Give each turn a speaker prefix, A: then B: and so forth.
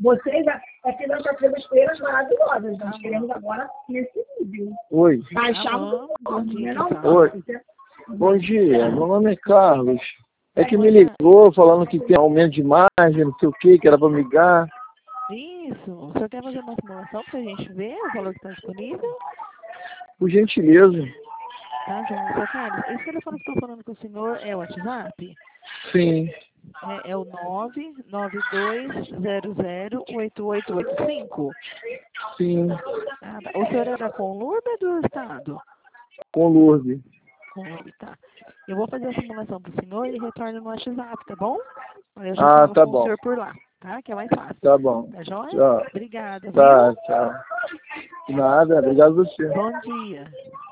A: Vocês, é que nós já temos feiras maravilhosas. Nós queremos agora nesse nível.
B: Oi.
A: Baixar
C: Bom dia,
B: Oi. Bom dia, meu nome é Carlos. É que me ligou falando que tem aumento de margem, não sei o que era para me ligar.
C: Isso. O senhor quer fazer uma simulação para a gente ver o valor que está disponível?
B: Por gentileza.
C: Tá, João? Seu Carlos, esse telefone que estou falando com o senhor é o WhatsApp?
B: Sim.
C: É o 992008885?
B: Sim.
C: Ah, tá. O senhor é da Conlurb ou do Estado?
B: Com Lourdes.
C: Conlurb, tá. Eu vou fazer a simulação para o senhor e ele retorna no WhatsApp, tá bom? Eu já falo
B: Tá
C: com o
B: bom.
C: senhor por lá, tá? Que é mais fácil.
B: Tá bom.
C: Tá joia?
B: Tchau.
C: Obrigada,
B: Tá,
C: viu?
B: tchau. Nada, obrigado a você.
C: Bom dia.